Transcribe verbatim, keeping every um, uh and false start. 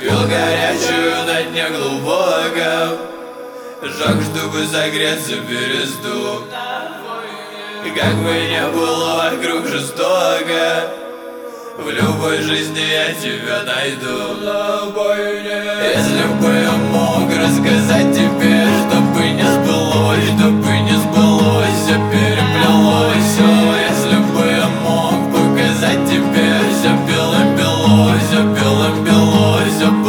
Пил горячую на дне глубоком, жёг, чтобы согреться переступ. И как бы не было вокруг жестоко, в любой жизни я тебя найду. Если бы я мог рассказать тебе, чтобы не сбылось, чтобы не сбылось, все переплелось всё. Если бы я мог показать тебе все белым-бело, все белым-бело, все